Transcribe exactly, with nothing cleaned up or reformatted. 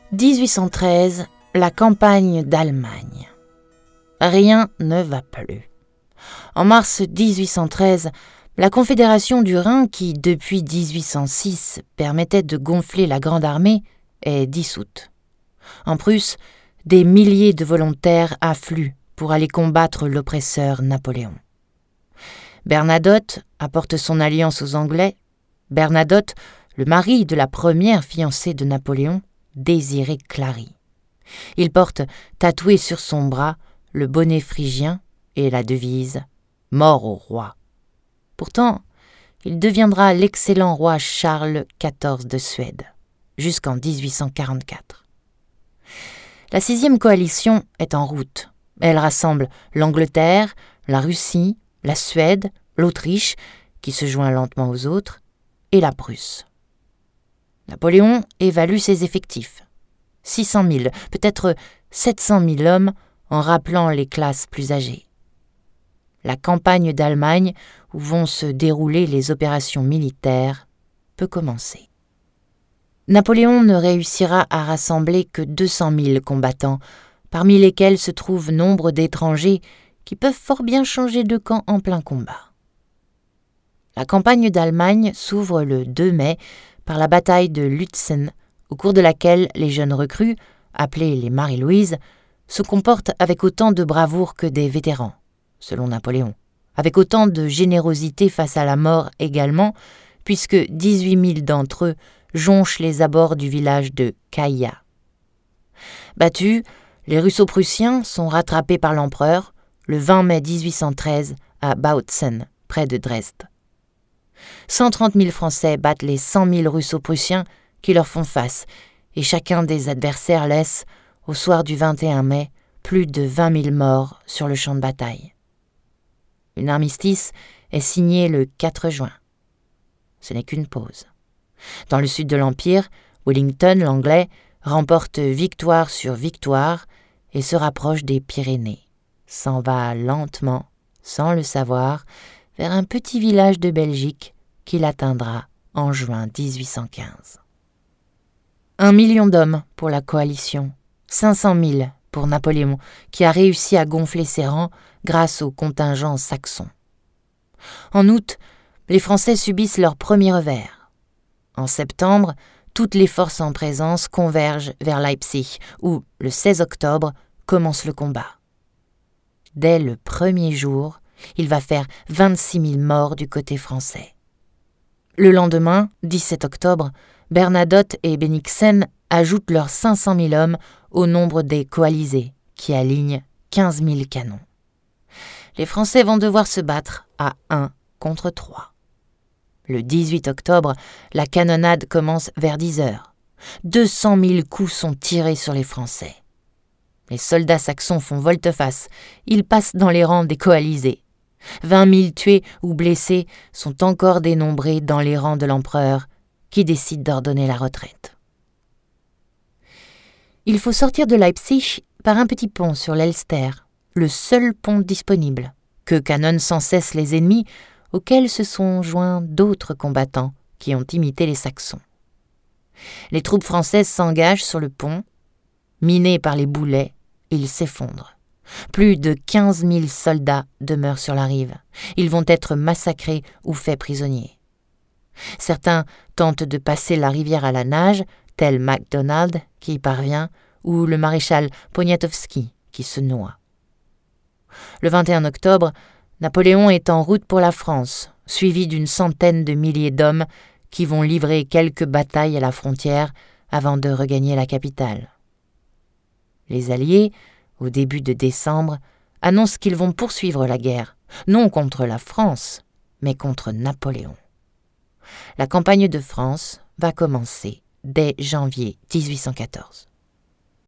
dix-huit cent treize, la campagne d'Allemagne. Rien ne va plus. En mars dix-huit cent treize, la Confédération du Rhin, qui depuis dix-huit cent six permettait de gonfler la Grande Armée, est dissoute. En Prusse, des milliers de volontaires affluent pour aller combattre l'oppresseur Napoléon. Bernadotte apporte son alliance aux Anglais. Bernadotte, le mari de la première fiancée de Napoléon, Désirée Clary. Il porte tatoué sur son bras le bonnet phrygien et la devise « Mort au roi ». Pourtant, il deviendra l'excellent roi Charles quatorze de Suède, jusqu'en dix-huit cent quarante-quatre. La sixième coalition est en route. Elle rassemble l'Angleterre, la Russie, la Suède, l'Autriche, qui se joint lentement aux autres, et la Prusse. Napoléon évalue ses effectifs. six cent mille, peut-être sept cent mille hommes, en rappelant les classes plus âgées. La campagne d'Allemagne, où vont se dérouler les opérations militaires, peut commencer. Napoléon ne réussira à rassembler que deux cent mille combattants, parmi lesquels se trouvent nombre d'étrangers qui peuvent fort bien changer de camp en plein combat. La campagne d'Allemagne s'ouvre le deux mai par la bataille de Lützen, au cours de laquelle les jeunes recrues, appelées les Marie-Louise, se comportent avec autant de bravoure que des vétérans, selon Napoléon, avec autant de générosité face à la mort également, puisque dix-huit mille d'entre eux jonchent les abords du village de Kaya. Battus, les Russo-Prussiens sont rattrapés par l'empereur le vingt mai dix-huit cent treize à Bautzen, près de Dresde. cent trente mille Français battent les cent mille Russo-Prussiens qui leur font face, et chacun des adversaires laisse, au soir du vingt et un mai, plus de vingt mille morts sur le champ de bataille. Une armistice est signée le quatre juin. Ce n'est qu'une pause. Dans le sud de l'Empire, Wellington, l'Anglais, remporte victoire sur victoire et se rapproche des Pyrénées, s'en va lentement, sans le savoir, vers un petit village de Belgique qu'il atteindra en juin dix-huit cent quinze. Un million d'hommes pour la coalition, cinq cent mille pour Napoléon, qui a réussi à gonfler ses rangs grâce au contingent saxon. En août, les Français subissent leur premier revers. En septembre, toutes les forces en présence convergent vers Leipzig, où, le seize octobre, commence le combat. Dès le premier jour, il va faire vingt-six mille morts du côté français. Le lendemain, dix-sept octobre, Bernadotte et Bennigsen ajoutent leurs cinq cent mille hommes au nombre des coalisés, qui alignent quinze mille canons. Les Français vont devoir se battre à un contre trois. Le dix-huit octobre, la canonnade commence vers dix heures. deux cent mille coups sont tirés sur les Français. Les soldats saxons font volte-face. Ils passent dans les rangs des coalisés. vingt mille tués ou blessés sont encore dénombrés dans les rangs de l'empereur, qui décide d'ordonner la retraite. Il faut sortir de Leipzig par un petit pont sur l'Elster, le seul pont disponible, que canonnent sans cesse les ennemis, auxquels se sont joints d'autres combattants qui ont imité les Saxons. Les troupes françaises s'engagent sur le pont. Minés par les boulets, ils s'effondrent. Plus de quinze mille soldats demeurent sur la rive. Ils vont être massacrés ou faits prisonniers. Certains tentent de passer la rivière à la nage, tel MacDonald qui y parvient, ou le maréchal Poniatowski qui se noie. Le vingt et un octobre, Napoléon est en route pour la France, suivi d'une centaine de milliers d'hommes qui vont livrer quelques batailles à la frontière avant de regagner la capitale. Les Alliés, au début de décembre, annoncent qu'ils vont poursuivre la guerre, non contre la France, mais contre Napoléon. La campagne de France va commencer dès janvier dix-huit cent quatorze.